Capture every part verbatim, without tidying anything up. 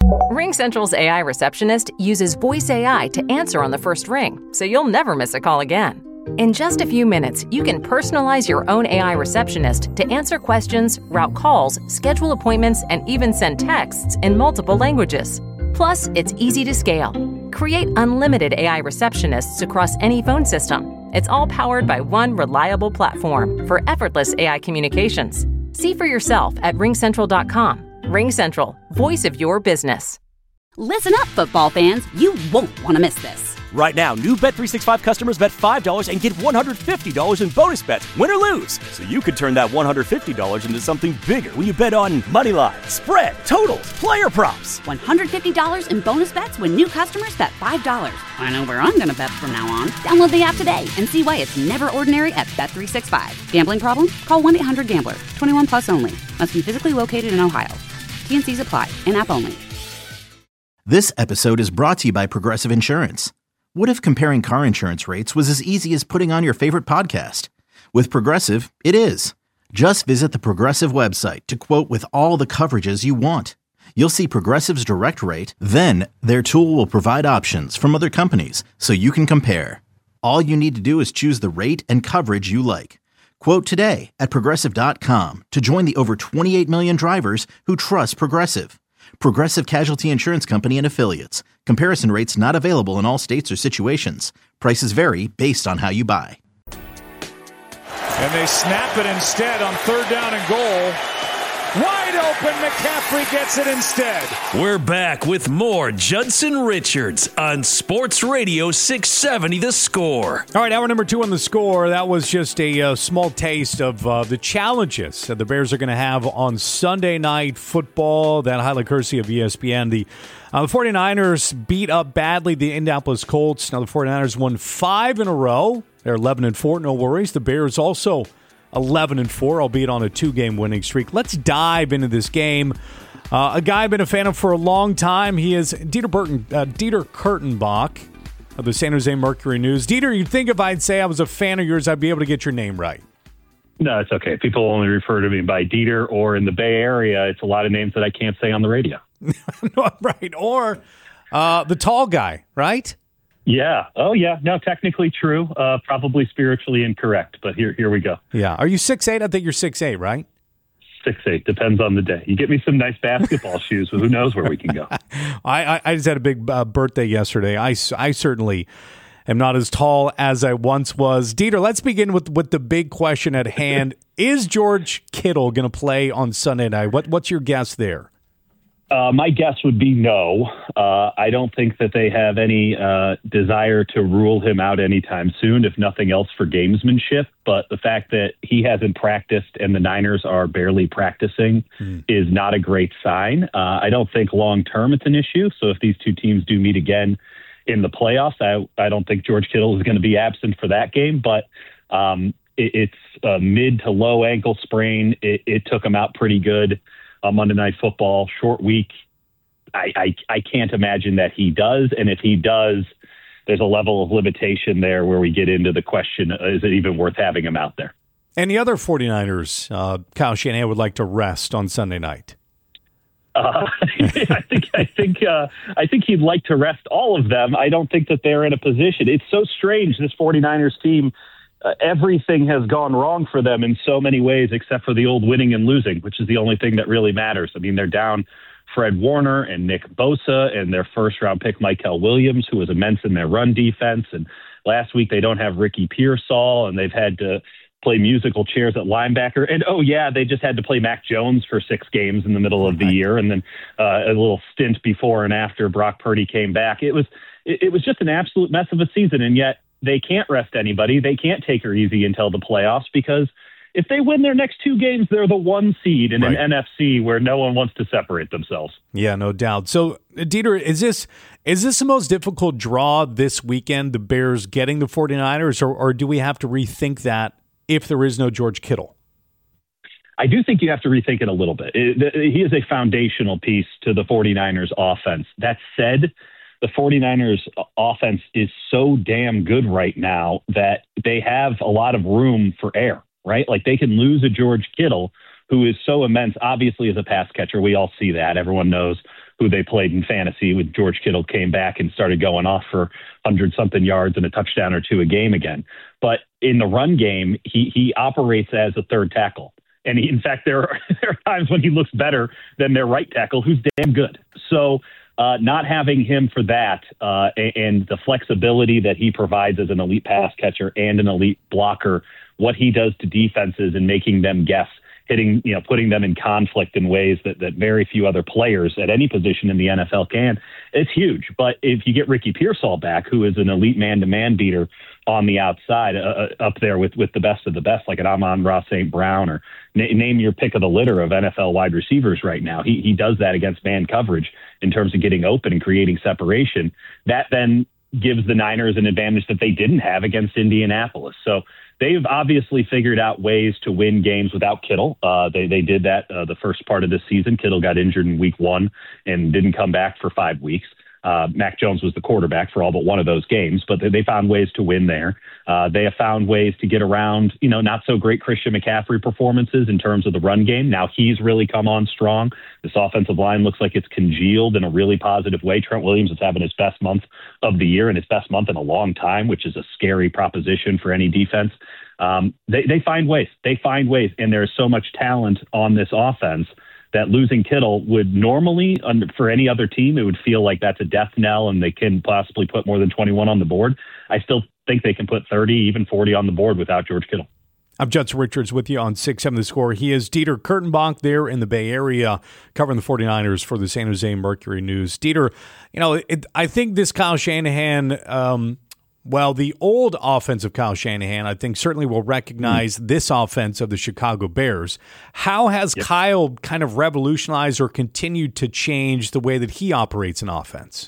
RingCentral's A I receptionist uses voice A I to answer on the first ring, so you'll never miss a call again. In just a few minutes, you can personalize your own A I receptionist to answer questions, route calls, schedule appointments, and even send texts in multiple languages. Plus, it's easy to scale. Create unlimited A I receptionists across any phone system. It's all powered by one reliable platform for effortless A I communications. See for yourself at ring central dot com. RingCentral, voice of your business. Listen up, football fans. You won't want to miss this. Right now, new Bet three sixty-five customers bet five dollars and get one hundred fifty dollars in bonus bets, win or lose. So you could turn that one hundred fifty dollars into something bigger when you bet on money line, spread, totals, player props. one hundred fifty dollars in bonus bets when new customers bet five dollars. I know where I'm going to bet from now on. Download the app today and see why it's never ordinary at Bet three sixty-five. Gambling problem? Call one eight hundred gambler. twenty-one plus only. Must be physically located in Ohio. T and C's apply. In-app only. This episode is brought to you by Progressive Insurance. What if comparing car insurance rates was as easy as putting on your favorite podcast? With Progressive, it is. Just visit the Progressive website to quote with all the coverages you want. You'll see Progressive's direct rate, then their tool will provide options from other companies so you can compare. All you need to do is choose the rate and coverage you like. Quote today at progressive dot com to join the over twenty-eight million drivers who trust Progressive. Progressive Casualty Insurance Company and Affiliates. Comparison rates not available in all states or situations. Prices vary based on how you buy. And they snap it instead on third down and goal. Wide open, McCaffrey gets it instead. We're back with more Judson Richards on Sports Radio six seventy The Score. All right, hour number two on The Score. That was just a uh, small taste of uh, the challenges that the Bears are going to have on Sunday Night Football. That highlight courtesy of E S P N. The, uh, the 49ers beat up badly the Indianapolis Colts. Now the 49ers won five in a row. They're eleven and four, no worries. The Bears also eleven and four, albeit on a two-game winning streak. Let's dive into this game. Uh, a guy I've been a fan of for a long time. He is Dieter Burton, uh, Dieter Kurtenbach of the San Jose Mercury News. Dieter, you'd think if I'd say I was a fan of yours, I'd be able to get your name right. No, it's okay. People only refer to me by Dieter, or in the Bay Area, it's a lot of names that I can't say on the radio. Right, or uh, the tall guy, right? Yeah. Oh, yeah. No, technically true. Uh, probably spiritually incorrect, but here here we go. Yeah. Are you six eight? I think you're six eight, right? six eight. Depends on the day. You get me some nice basketball shoes, who knows where we can go. I, I, I just had a big uh, birthday yesterday. I, I certainly am not as tall as I once was. Dieter, let's begin with, with the big question at hand. Is George Kittle going to play on Sunday night? What What's your guess there? Uh, my guess would be no. Uh, I don't think that they have any uh, desire to rule him out anytime soon, if nothing else for gamesmanship. But the fact that he hasn't practiced and the Niners are barely practicing mm. is not a great sign. Uh, I don't think long-term it's an issue. So if these two teams do meet again in the playoffs, I, I don't think George Kittle is going to be absent for that game. But um, it, it's a mid to low ankle sprain. It, it took him out pretty good. Uh, Monday Night Football, short week. I, I I can't imagine that he does. And if he does, there's a level of limitation there where we get into the question, is it even worth having him out there? And the other 49ers, uh, Kyle Shanahan would like to rest on Sunday night. Uh, I think I think uh, I think he'd like to rest all of them. I don't think that they're in a position. It's so strange, this 49ers team. Uh, everything has gone wrong for them in so many ways, except for the old winning and losing, which is the only thing that really matters. I mean, they're down Fred Warner and Nick Bosa and their first-round pick, Mykel Williams, who was immense in their run defense. And last week they don't have Ricky Pearsall, and they've had to play musical chairs at linebacker. And, oh, yeah, they just had to play Mac Jones for six games in the middle of the year, and then uh, a little stint before and after Brock Purdy came back. It was it, it was just an absolute mess of a season, and yet they can't rest anybody. They can't take her easy until the playoffs, because if they win their next two games, they're the one seed in right. an N F C where no one wants to separate themselves. Yeah, no doubt. So, Dieter, is this is this the most difficult draw this weekend, the Bears getting the 49ers, or, or do we have to rethink that if there is no George Kittle? I do think you have to rethink it a little bit. It, he is a foundational piece to the 49ers offense. That said, the 49ers offense is so damn good right now that they have a lot of room for error, right? Like, they can lose a George Kittle, who is so immense, obviously, as a pass catcher. We all see that. Everyone knows who they played in fantasy with George Kittle came back and started going off for hundred-something yards and a touchdown or two a game again. But in the run game, he he operates as a third tackle. And he, in fact, there are, there are times when he looks better than their right tackle, who's damn good. So uh, not having him for that uh, and the flexibility that he provides as an elite pass catcher and an elite blocker, what he does to defenses and making them guess, hitting, you know, putting them in conflict in ways that, that very few other players at any position in the N F L can, it's huge. But if you get Ricky Pearsall back, who is an elite man-to-man beater on the outside, uh, up there with, with the best of the best, like an Amon-Ra Saint Brown, or na- name your pick of the litter of N F L wide receivers right now. He he does that against man coverage in terms of getting open and creating separation. That then gives the Niners an advantage that they didn't have against Indianapolis. So they've obviously figured out ways to win games without Kittle. Uh, they they did that uh, the first part of this season. Kittle got injured in week one and didn't come back for five weeks. Uh, Mac Jones was the quarterback for all but one of those games, but they, they found ways to win there. Uh, they have found ways to get around, you know, not so great Christian McCaffrey performances in terms of the run game. Now he's really come on strong. This offensive line looks like it's congealed in a really positive way. Trent Williams is having his best month of the year and his best month in a long time, which is a scary proposition for any defense. Um, they, they find ways. They find ways, and there's so much talent on this offense that losing Kittle would normally, under, for any other team, it would feel like that's a death knell and they can possibly put more than twenty-one on the board. I still think they can put thirty, even forty on the board without George Kittle. I'm Judson Richards with you on six seven The Score. He is Dieter Kurtenbach there in the Bay Area covering the 49ers for the San Jose Mercury News. Dieter, you know, it, I think this Kyle Shanahan um, – Well, the old offense of Kyle Shanahan, I think, certainly will recognize mm. this offense of the Chicago Bears. How has yep. Kyle kind of revolutionized or continued to change the way that he operates an offense?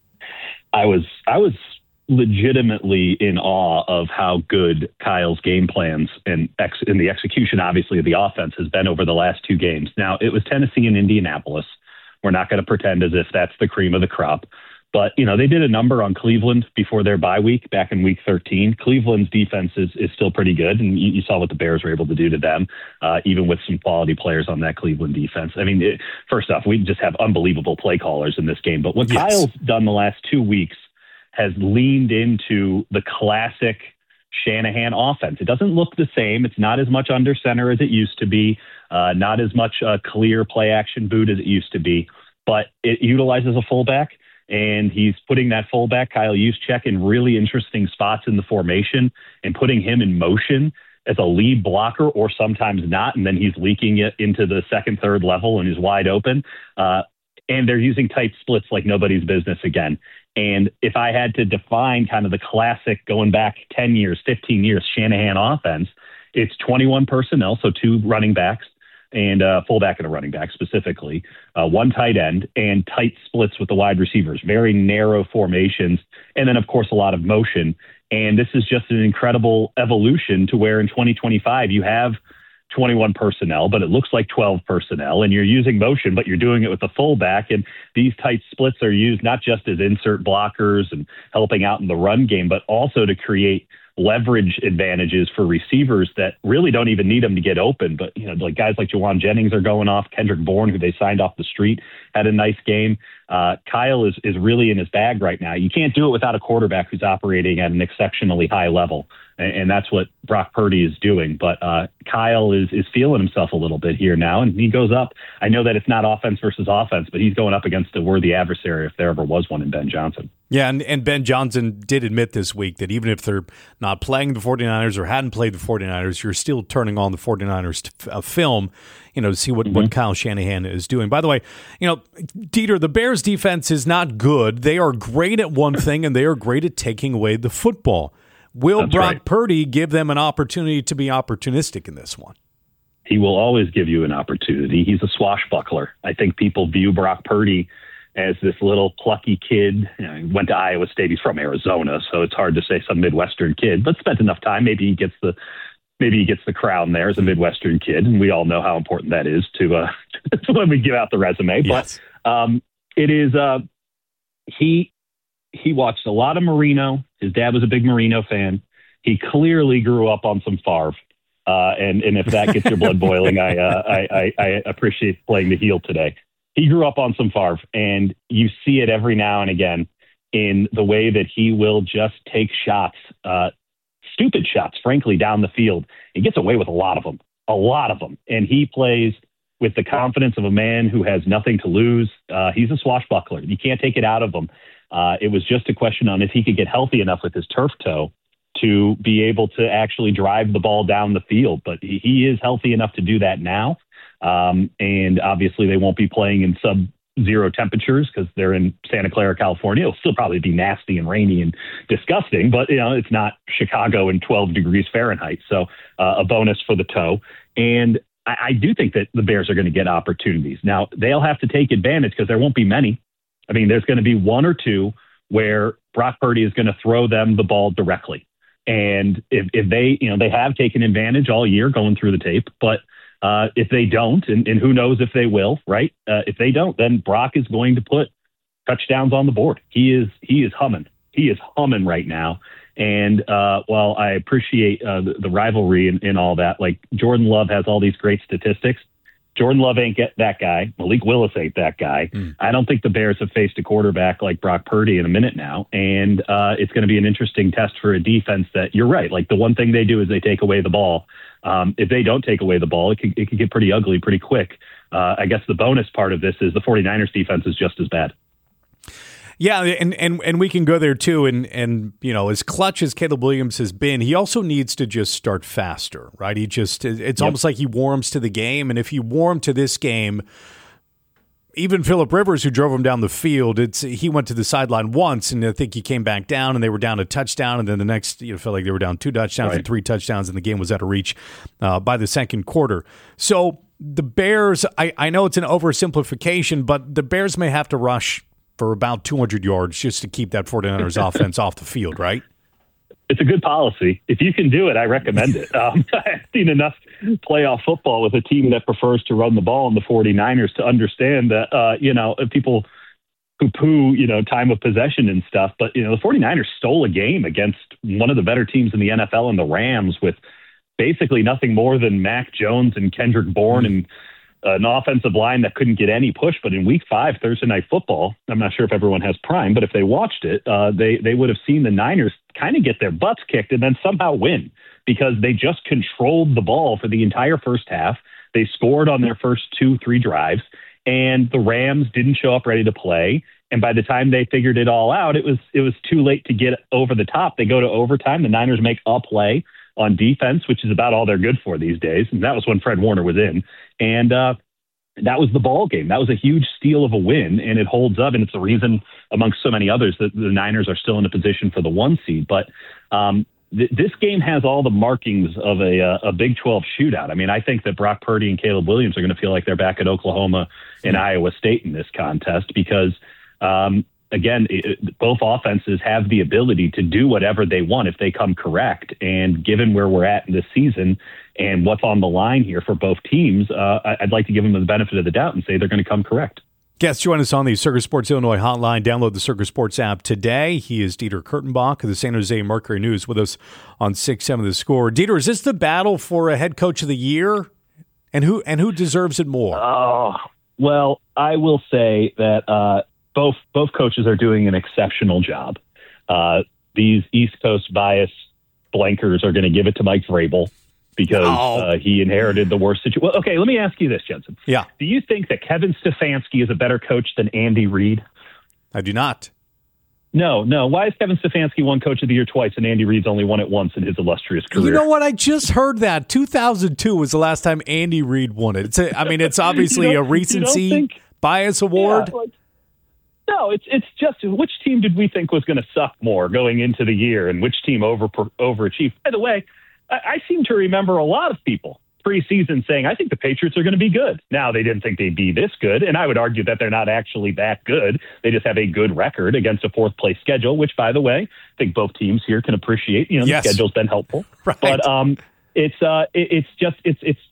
I was I was legitimately in awe of how good Kyle's game plans and ex, and the execution, obviously, of the offense has been over the last two games. Now, it was Tennessee and Indianapolis. We're not going to pretend as if that's the cream of the crop. But, you know, they did a number on Cleveland before their bye week back in week thirteen. Cleveland's defense is, is still pretty good, and you, you saw what the Bears were able to do to them, uh, even with some quality players on that Cleveland defense. I mean, it, first off, we just have unbelievable play callers in this game. But what yes. Kyle's done the last two weeks has leaned into the classic Shanahan offense. It doesn't look the same. It's not as much under center as it used to be, uh, not as much uh, clear play action boot as it used to be, but it utilizes a fullback. And he's putting that fullback, Kyle Juszczyk, in really interesting spots in the formation and putting him in motion as a lead blocker or sometimes not. And then he's leaking it into the second, third level and he's wide open. Uh, and they're using tight splits like nobody's business again. And if I had to define kind of the classic going back ten years, fifteen years Shanahan offense, it's twenty-one personnel, so two running backs, and a fullback and a running back specifically, uh, one tight end, and tight splits with the wide receivers, very narrow formations, and then, of course, a lot of motion. And this is just an incredible evolution to where in twenty twenty-five you have twenty-one personnel, but it looks like twelve personnel, and you're using motion, but you're doing it with a fullback. And these tight splits are used not just as insert blockers and helping out in the run game, but also to create leverage advantages for receivers that really don't even need them to get open. But, you know, like guys like Jawan Jennings are going off. Kendrick Bourne, who they signed off the street, had a nice game. Uh, Kyle is, is really in his bag right now. You can't do it without a quarterback who's operating at an exceptionally high level. And, and that's what Brock Purdy is doing. But uh, Kyle is, is feeling himself a little bit here now. And he goes up. I know that it's not offense versus offense, but he's going up against a worthy adversary if there ever was one in Ben Johnson. Yeah, and, and Ben Johnson did admit this week that even if they're not playing the 49ers or hadn't played the 49ers, you're still turning on the 49ers t- uh, film, you know, to see what, mm-hmm. what Kyle Shanahan is doing. By the way, you know, Dieter, the Bears defense is not good. They are great at one thing, and they are great at taking away the football. Will That's Brock right. Purdy give them an opportunity to be opportunistic in this one? He will always give you an opportunity. He's a swashbuckler. I think people view Brock Purdy as this little plucky kid. You know, he went to Iowa State. He's from Arizona, so it's hard to say some Midwestern kid, but spent enough time. Maybe he gets the maybe he gets the crown there as a Midwestern kid, and we all know how important that is to uh, when we give out the resume. Yes. But um, it is uh, he he watched a lot of Marino. His dad was a big Marino fan. He clearly grew up on some Favre. Uh, and, and if that gets your blood boiling, I, uh, I, I I appreciate playing the heel today. he grew up on some Favre, and you see it every now and again in the way that he will just take shots, uh, stupid shots, frankly, down the field. He gets away with a lot of them, a lot of them. And he plays with the confidence of a man who has nothing to lose. Uh, he's a swashbuckler. You can't take it out of him. Uh, it was just a question on if he could get healthy enough with his turf toe to be able to actually drive the ball down the field. But he, he is healthy enough to do that now. Um, and obviously they won't be playing in sub-zero temperatures because they're in Santa Clara, California. It'll still probably be nasty and rainy and disgusting, but you know, it's not Chicago in twelve degrees Fahrenheit. So uh, a bonus for the toe. And I, I do think that the Bears are going to get opportunities. Now they'll have to take advantage because there won't be many. I mean, there's going to be one or two where Brock Purdy is going to throw them the ball directly. And if, if they, you know, they have taken advantage all year going through the tape, but uh, if they don't, and, and who knows if they will, right? Uh, if they don't, then Brock is going to put touchdowns on the board. He is, he is humming. He is humming right now. And uh, while I appreciate uh, the, the rivalry and, and all that, like Jordan Love has all these great statistics. Jordan Love ain't get that guy. Malik Willis ain't that guy. Mm. I don't think the Bears have faced a quarterback like Brock Purdy in a minute now. And uh, it's going to be an interesting test for a defense that, you're right, like the one thing they do is they take away the ball. Um, if they don't take away the ball, it could, it could get pretty ugly pretty quick. Uh, I guess the bonus part of this is the 49ers defense is just as bad. Yeah, and, and and we can go there too. And, and, you know, as clutch as Caleb Williams has been, he also needs to just start faster, right? He just, it's yep. almost like he warms to the game. And if he warmed to this game, even Phillip Rivers, who drove him down the field, it's he went to the sideline once, and I think he came back down, and they were down a touchdown, and then the next, you know, felt like they were down two touchdowns right. and three touchdowns, and the game was out of reach uh, by the second quarter. So the Bears, I, I know it's an oversimplification, but the Bears may have to rush for about two hundred yards just to keep that 49ers offense off the field, right? It's a good policy. If you can do it, I recommend it. Um, I've seen enough playoff football with a team that prefers to run the ball in the 49ers to understand that, uh, you know, people poo-poo, you know, time of possession and stuff. But, you know, the 49ers stole a game against one of the better teams in the N F L and the Rams with basically nothing more than Mac Jones and Kendrick Bourne and an offensive line that couldn't get any push. But in week five, Thursday Night Football, I'm not sure if everyone has Prime, but if they watched it, uh, they, they would have seen the Niners kind of get their butts kicked and then somehow win because they just controlled the ball for the entire first half. They scored on their first two, three drives, and the Rams didn't show up ready to play. And by the time they figured it all out, it was it was too late to get over the top. They go to overtime. The Niners make a play on defense, which is about all they're good for these days. And that was when Fred Warner was in. And uh, that was the ball game. That was a huge steal of a win, and it holds up. And it's the reason, amongst so many others, that the Niners are still in a position for the one seed. But um, th- this game has all the markings of a, uh, a Big twelve shootout. I mean, I think that Brock Purdy and Caleb Williams are going to feel like they're back at Oklahoma and Iowa State in this contest because um, – Again, it, both offenses have the ability to do whatever they want if they come correct. And given where we're at in this season and what's on the line here for both teams, uh, I'd like to give them the benefit of the doubt and say they're going to come correct. Guests, join us on the Circus Sports Illinois hotline. Download the Circus Sports app today. He is Dieter Kurtenbach of the San Jose Mercury News with us on six seven The Score. Dieter, is this the battle for a head coach of the year? And who and who deserves it more? Oh, well, I will say that uh, Both both coaches are doing an exceptional job. Uh, these East Coast bias blankers are going to give it to Mike Vrabel because oh. uh, he inherited the worst situation. Well, okay, let me ask you this, Jensen. Yeah. Do you think that Kevin Stefanski is a better coach than Andy Reid? I do not. No, no. Why is Kevin Stefanski won Coach of the Year twice and Andy Reid's only won it once in his illustrious career? You know what? I just heard that. two thousand two was the last time Andy Reid won it. It's a, I mean, it's obviously a recency think, bias award. Yeah, like, No, it's it's just which team did we think was going to suck more going into the year and which team over overachieved. By the way, I, I seem to remember a lot of people preseason saying, I think the Patriots are going to be good. Now, they didn't think they'd be this good, and I would argue that they're not actually that good. They just have a good record against a fourth-place schedule, which, by the way, I think both teams here can appreciate. You know, yes. The schedule's been helpful. Right. But um, it's uh, it, it's just it's it's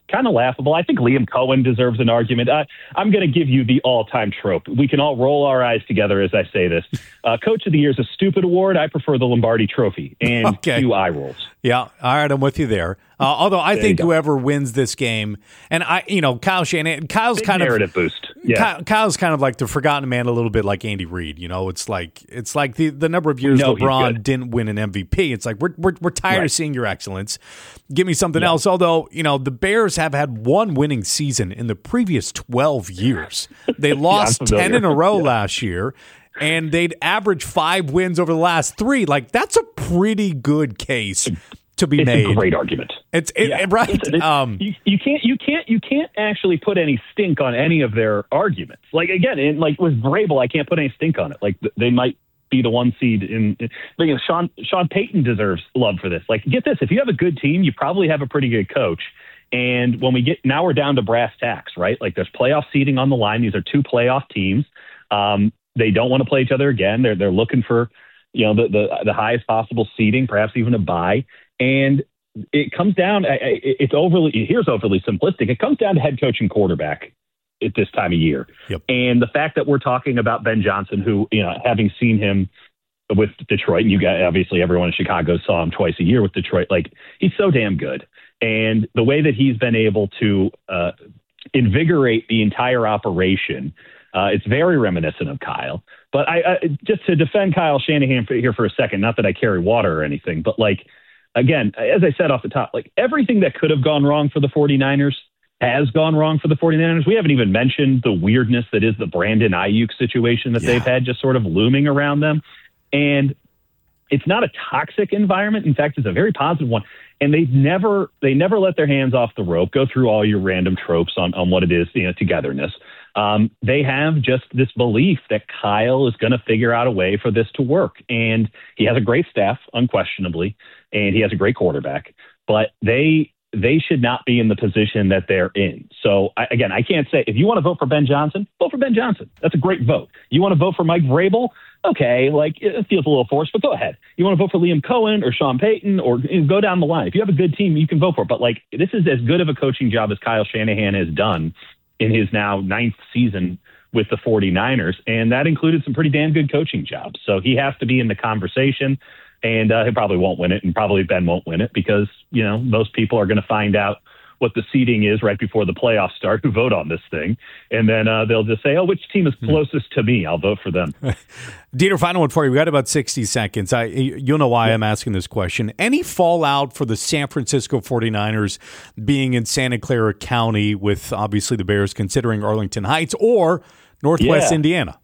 kind of laughable. I think Liam Cohen deserves an argument. I, I'm going to give you the all-time trope. We can all roll our eyes together as I say this. Uh, Coach of the Year is a stupid award. I prefer the Lombardi Trophy. And okay. two eye rolls. Yeah, all right, I'm with you there. Uh, although I there think whoever wins this game, and I, you know, Kyle Shanahan, Kyle's Big kind narrative of boost. Yeah, Kyle, Kyle's kind of like the forgotten man, a little bit like Andy Reid. You know, it's like it's like the, the number of years LeBron didn't win an M V P. It's like we're we're, we're tired right. of seeing your excellence. Give me something yeah. else. Although you know, the Bears have had one winning season in the previous twelve years. They lost yeah, ten in a row yeah. last year. And they'd average five wins over the last three. Like, that's a pretty good case to be it's made. A great argument. It's it, yeah. right. Listen, it's, um, you, you can't you can't you can't actually put any stink on any of their arguments. Like again, in, like with Vrabel, I can't put any stink on it. Like they might be the one seed in. in but, you know, Sean Sean Payton deserves love for this. Like, get this: if you have a good team, you probably have a pretty good coach. And when we get now, we're down to brass tacks, right? Like there's playoff seeding on the line. These are two playoff teams. Um, They don't want to play each other again. They're they're looking for, you know, the the, the highest possible seeding, perhaps even a bye. And it comes down. It's overly here's overly simplistic. It comes down to head coach and quarterback at this time of year. Yep. And the fact that we're talking about Ben Johnson, who, you know, having seen him with Detroit, and you got obviously everyone in Chicago saw him twice a year with Detroit. Like he's so damn good, and the way that he's been able to uh, invigorate the entire operation. Uh, it's very reminiscent of Kyle. But I, I just to defend Kyle Shanahan for, here for a second, not that I carry water or anything, but like, again, as I said off the top, like everything that could have gone wrong for the 49ers has gone wrong for the 49ers. We haven't even mentioned the weirdness that is the Brandon Ayuk situation that yeah. they've had just sort of looming around them. And it's not a toxic environment. In fact, it's a very positive one. And they've never, they never let their hands off the rope, go through all your random tropes on, on what it is, you know, togetherness. Um, they have just this belief that Kyle is going to figure out a way for this to work. And he has a great staff, unquestionably, and he has a great quarterback. But they they should not be in the position that they're in. So, I, again, I can't say, if you want to vote for Ben Johnson, vote for Ben Johnson. That's a great vote. You want to vote for Mike Vrabel? Okay, like, it feels a little forced, but go ahead. You want to vote for Liam Cohen or Sean Payton, or you know, go down the line. If you have a good team, you can vote for it. But, like, this is as good of a coaching job as Kyle Shanahan has done in his now ninth season with the 49ers, and that included some pretty damn good coaching jobs. So he has to be in the conversation, and uh, he probably won't win it, and probably Ben won't win it because, you know, most people are going to find out what the seeding is right before the playoffs start who vote on this thing, and then uh, they'll just say, oh, which team is closest to me? I'll vote for them. Dieter, final one for you. We got about sixty seconds. I, you'll know why yeah. I'm asking this question. Any fallout for the San Francisco 49ers being in Santa Clara County with obviously the Bears considering Arlington Heights or Northwest yeah. Indiana?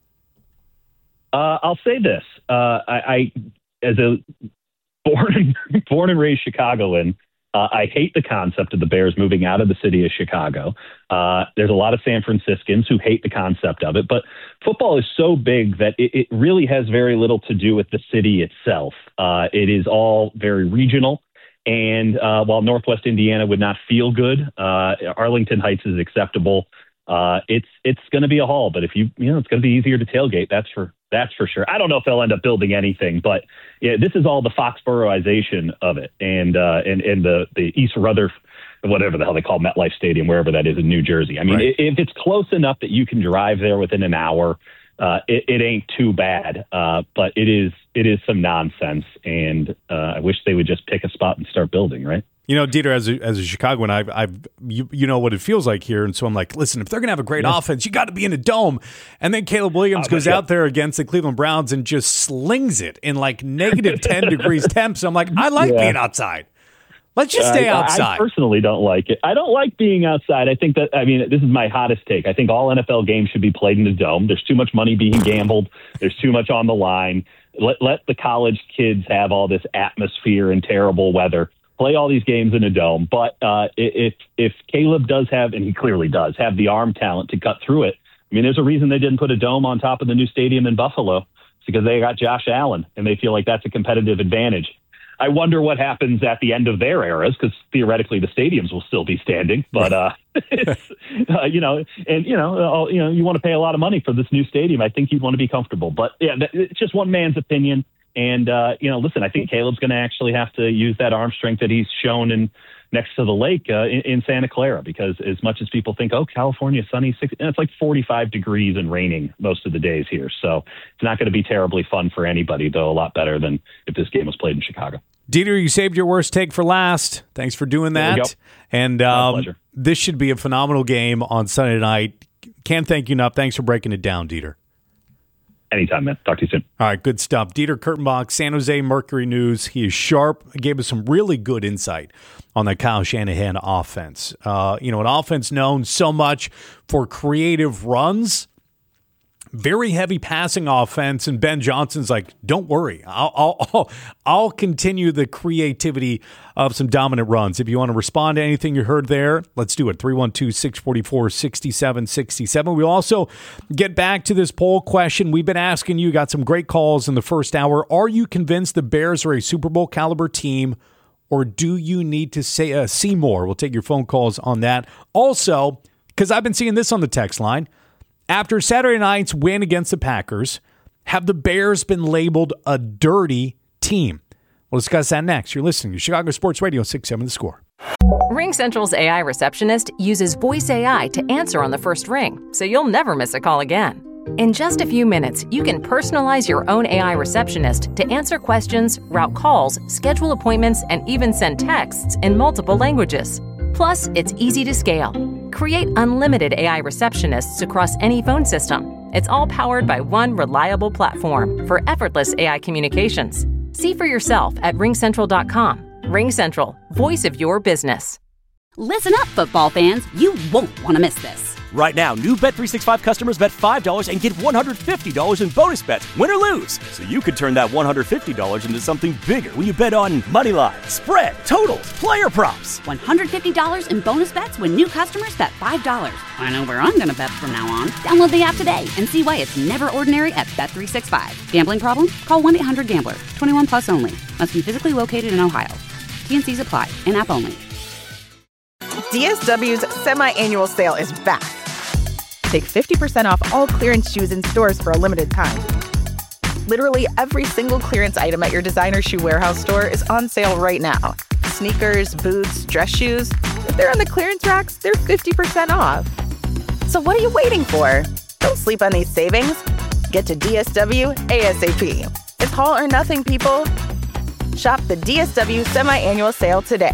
Uh, I'll say this. Uh, I, I, as a born and, born and raised Chicagoan, Uh, I hate the concept of the Bears moving out of the city of Chicago. Uh, there's a lot of San Franciscans who hate the concept of it, but football is so big that it, it really has very little to do with the city itself. Uh, it is all very regional. And uh, while Northwest Indiana would not feel good, uh, Arlington Heights is acceptable. Uh, it's it's going to be a haul, but if you you know it's going to be easier to tailgate. That's for that's for sure. I don't know if they'll end up building anything, but yeah, this is all the Foxboroughisation of it, and uh, and and the the East Rutherford, whatever the hell they call MetLife Stadium, wherever that is in New Jersey. I mean, right. if it's close enough that you can drive there within an hour, uh, it, it ain't too bad. Uh, but it is it is some nonsense, and uh, I wish they would just pick a spot and start building. Right. You know, Dieter, as a, as a Chicagoan, I've, I've you, you know what it feels like here. And so I'm like, listen, if they're going to have a great yeah. offense, you got to be in a dome. And then Caleb Williams uh, goes yeah. out there against the Cleveland Browns and just slings it in like negative ten degrees temps. I'm like, I like yeah. being outside. Let's just stay uh, outside. I personally don't like it. I don't like being outside. I think that, I mean, this is my hottest take. I think all N F L games should be played in the dome. There's too much money being gambled. There's too much on the line. Let, let the college kids have all this atmosphere and terrible weather. Play all these games in a dome. But uh, if if Caleb does have, and he clearly does, have the arm talent to cut through it, I mean, there's a reason they didn't put a dome on top of the new stadium in Buffalo. It's because they got Josh Allen, and they feel like that's a competitive advantage. I wonder what happens at the end of their eras, because theoretically the stadiums will still be standing. But uh, it's, uh, you know, and you know, uh, you know, you want to pay a lot of money for this new stadium. I think you'd want to be comfortable. But yeah, it's just one man's opinion. And, uh, you know, listen, I think Caleb's going to actually have to use that arm strength that he's shown in next to the lake uh, in, in Santa Clara, because as much as people think, oh, California, sunny, six, it's like forty-five degrees and raining most of the days here. So it's not going to be terribly fun for anybody, though a lot better than if this game was played in Chicago. Dieter, you saved your worst take for last. Thanks for doing that. And um, this should be a phenomenal game on Sunday night. Can't thank you enough. Thanks for breaking it down, Dieter. Anytime, man. Talk to you soon. All right, good stuff. Dieter Kurtenbach, San Jose Mercury News. He is sharp. He gave us some really good insight on the Kyle Shanahan offense. Uh, you know, an offense known so much for creative runs, very heavy passing offense, and Ben Johnson's like, don't worry, I'll, I'll, I'll, I'll continue the creativity of some dominant runs. If you want to respond to anything you heard there, let's do it. three one two, six four four, six seven six seven. We'll also get back to this poll question we've been asking you. Got some great calls in the first hour. Are you convinced the Bears are a Super Bowl caliber team, or do you need to say uh, see more? We'll take your phone calls on that. Also, because I've been seeing this on the text line, after Saturday night's win against the Packers, have the Bears been labeled a dirty team? We'll discuss that next. You're listening to Chicago Sports Radio six seven The Score. RingCentral's A I receptionist uses voice A I to answer on the first ring, so you'll never miss a call again. In just a few minutes, you can personalize your own A I receptionist to answer questions, route calls, schedule appointments, and even send texts in multiple languages. Plus, it's easy to scale. Create unlimited A I receptionists across any phone system. It's all powered by one reliable platform for effortless A I communications. See for yourself at ring central dot com. RingCentral, voice of your business. Listen up, football fans. You won't want to miss this. Right now, new Bet three sixty-five customers bet five dollars and get one hundred fifty dollars in bonus bets, win or lose. So you could turn that one hundred fifty dollars into something bigger when you bet on money line, spread, totals, player props. one hundred fifty dollars in bonus bets when new customers bet five dollars. I know where I'm going to bet from now on. Download the app today and see why it's never ordinary at Bet three sixty-five. Gambling problem? Call one eight hundred gambler. twenty-one plus only. Must be physically located in Ohio. T and C's apply. In-app only. D S W's semi-annual sale is back. Take fifty percent off all clearance shoes in stores for a limited time. Literally every single clearance item at your designer shoe warehouse store is on sale right now. Sneakers, boots, dress shoes. If they're on the clearance racks, they're fifty percent off. So what are you waiting for? Don't sleep on these savings. Get to D S W ASAP. It's all or nothing, people. Shop the D S W semi-annual sale today.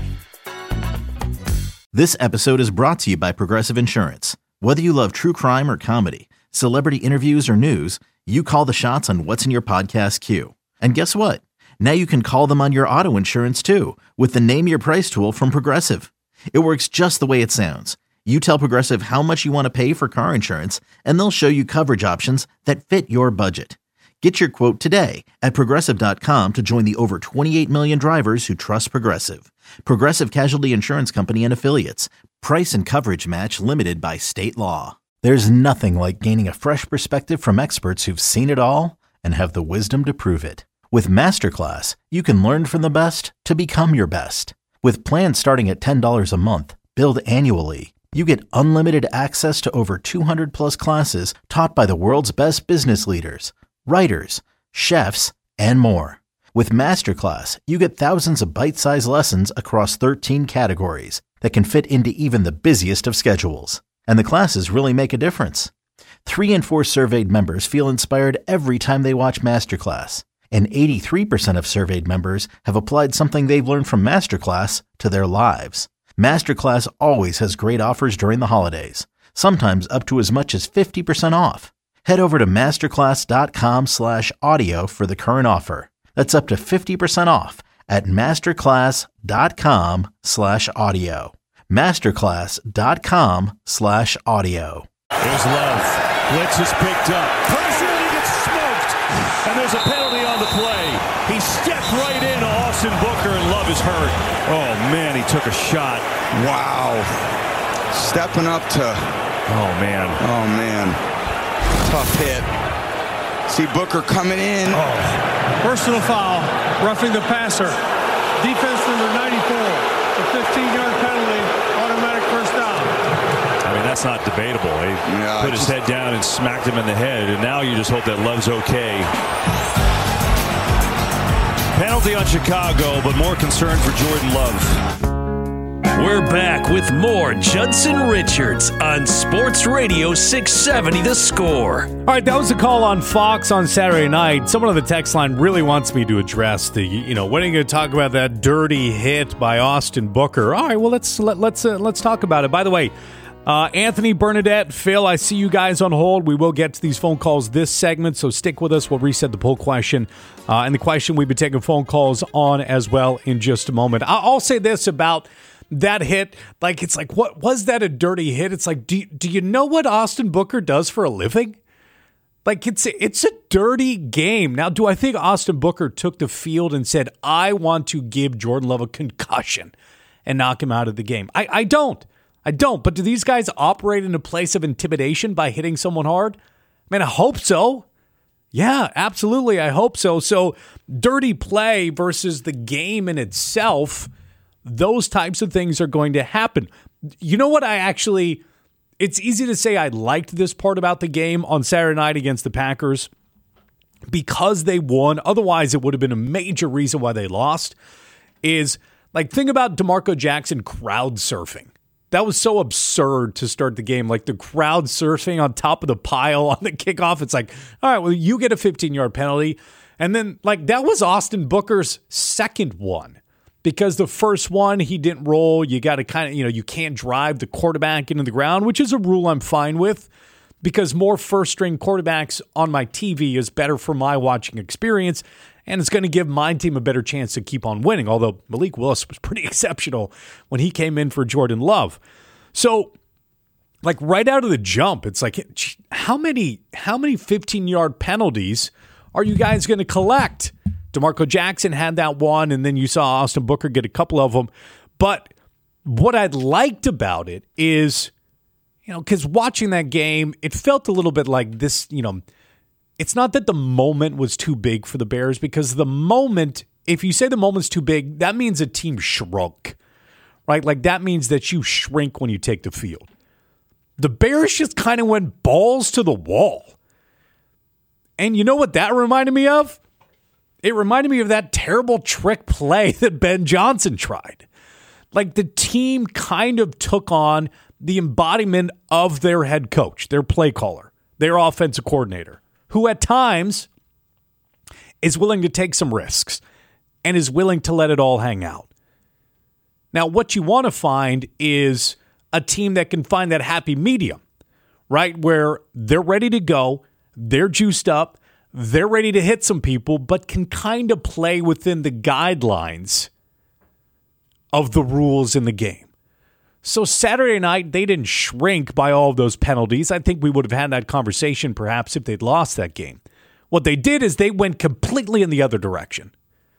This episode is brought to you by Progressive Insurance. Whether you love true crime or comedy, celebrity interviews or news, you call the shots on what's in your podcast queue. And guess what? Now you can call them on your auto insurance too with the Name Your Price tool from Progressive. It works just the way it sounds. You tell Progressive how much you want to pay for car insurance, and they'll show you coverage options that fit your budget. Get your quote today at Progressive dot com to join the over twenty-eight million drivers who trust Progressive. Progressive Casualty Insurance Company and Affiliates. Price and coverage match limited by state law. There's nothing like gaining a fresh perspective from experts who've seen it all and have the wisdom to prove it. With Masterclass, you can learn from the best to become your best. With plans starting at ten dollars a month, billed annually, you get unlimited access to over two hundred plus classes taught by the world's best business leaders, writers, chefs, and more. With Masterclass, you get thousands of bite-sized lessons across thirteen categories that can fit into even the busiest of schedules. And the classes really make a difference. Three in four surveyed members feel inspired every time they watch Masterclass. And eighty-three percent of surveyed members have applied something they've learned from Masterclass to their lives. Masterclass always has great offers during the holidays, sometimes up to as much as fifty percent off. Head over to masterclass.com slash audio for the current offer. That's up to fifty percent off at masterclass.com slash audio. Masterclass.com slash audio. There's Love. Blitz is picked up. Pressure, and he gets smoked. And there's a penalty on the play. He stepped right into Austin Booker, and Love is hurt. Oh, man, he took a shot. Wow. Stepping up to... Oh, man. Oh, man. Tough hit. See Booker coming in. Oh. Personal foul, roughing the passer. Defense number ninety-four. A fifteen-yard penalty, automatic first down. I mean, that's not debatable. He yeah, put his just... head down and smacked him in the head, and now you just hope that Love's okay. Penalty on Chicago, but more concern for Jordan Love. We're back with more Judson Richards on Sports Radio six seventy The Score. All right, that was a call on Fox on Saturday night. Someone on the text line really wants me to address the, you know, when are you going to talk about that dirty hit by Austin Booker? All right, well, let's let, let's uh, let's talk about it. By the way, uh, Anthony, Bernadette, Phil, I see you guys on hold. We will get to these phone calls this segment, so stick with us. We'll reset the poll question uh, and the question we've been taking phone calls on as well in just a moment. I'll, I'll say this about that hit, like, it's like, what was that a dirty hit? It's like, do, do you know what Austin Booker does for a living? Like, it's a, it's a dirty game. Now, do I think Austin Booker took the field and said, I want to give Jordan Love a concussion and knock him out of the game? I, I don't. I don't. But do these guys operate in a place of intimidation by hitting someone hard? I mean, I hope so. Yeah, absolutely. I hope so. So, dirty play versus the game in itself, those types of things are going to happen. You know what I actually, it's easy to say I liked this part about the game on Saturday night against the Packers because they won. Otherwise, it would have been a major reason why they lost. Is like, think about DeMarco Jackson crowd surfing. That was so absurd to start the game. Like the crowd surfing on top of the pile on the kickoff. It's like, all right, well, you get a fifteen-yard penalty. And then, like, that was Austin Booker's second one. Because the first one, he didn't roll. You got to kind of, you know, you can't drive the quarterback into the ground, which is a rule I'm fine with because more first-string quarterbacks on my T V is better for my watching experience, and it's going to give my team a better chance to keep on winning, although Malik Willis was pretty exceptional when he came in for Jordan Love. So, like, right out of the jump, it's like, how many, how many fifteen-yard penalties are you guys going to collect? DeMarco Jackson had that one, and then you saw Austin Booker get a couple of them. But what I liked about it is, you know, because watching that game, it felt a little bit like this, you know, it's not that the moment was too big for the Bears, because the moment, if you say the moment's too big, that means a team shrunk, right? Like that means that you shrink when you take the field. The Bears just kind of went balls to the wall. And you know what that reminded me of? It reminded me of that terrible trick play that Ben Johnson tried. Like the team kind of took on the embodiment of their head coach, their play caller, their offensive coordinator, who at times is willing to take some risks and is willing to let it all hang out. Now, what you want to find is a team that can find that happy medium, right? Where they're ready to go, they're juiced up, they're ready to hit some people, but can kind of play within the guidelines of the rules in the game. So Saturday night, they didn't shrink by all of those penalties. I think we would have had that conversation perhaps if they'd lost that game. What they did is they went completely in the other direction.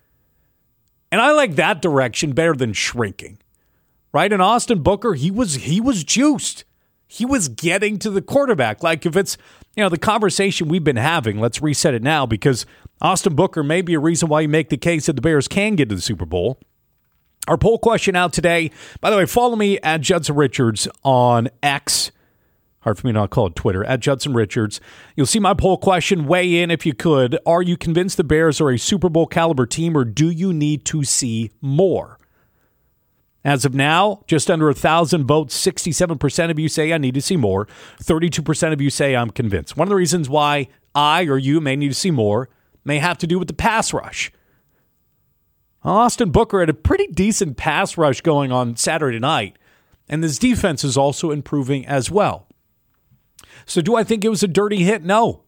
And I like that direction better than shrinking, right? And Austin Booker, he was he was juiced. He was getting to the quarterback. Like if it's, you know, the conversation we've been having, let's reset it now because Austin Booker may be a reason why you make the case that the Bears can get to the Super Bowl. Our poll question out today. By the way, follow me at Judson Richards on X. Hard for me not to call it Twitter. At Judson Richards. You'll see my poll question. Weigh in if you could. Are you convinced the Bears are a Super Bowl caliber team, or do you need to see more? As of now, just under one thousand votes, sixty-seven percent of you say I need to see more. thirty-two percent of you say I'm convinced. One of the reasons why I or you may need to see more may have to do with the pass rush. Austin Booker had a pretty decent pass rush going on Saturday night, and this defense is also improving as well. So do I think it was a dirty hit? No.